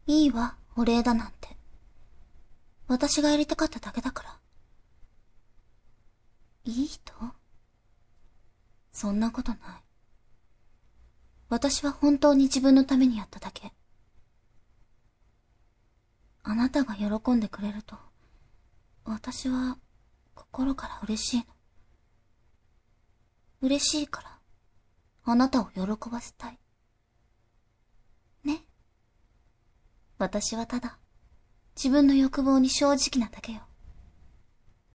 いいわ、お礼だなんて。私がやりたかっただけだから。いい人？そんなことない。私は本当に自分のためにやっただけ。あなたが喜んでくれると、私は心から嬉しいの。嬉しいから、あなたを喜ばせたい。ね。私はただ、自分の欲望に正直なだけよ。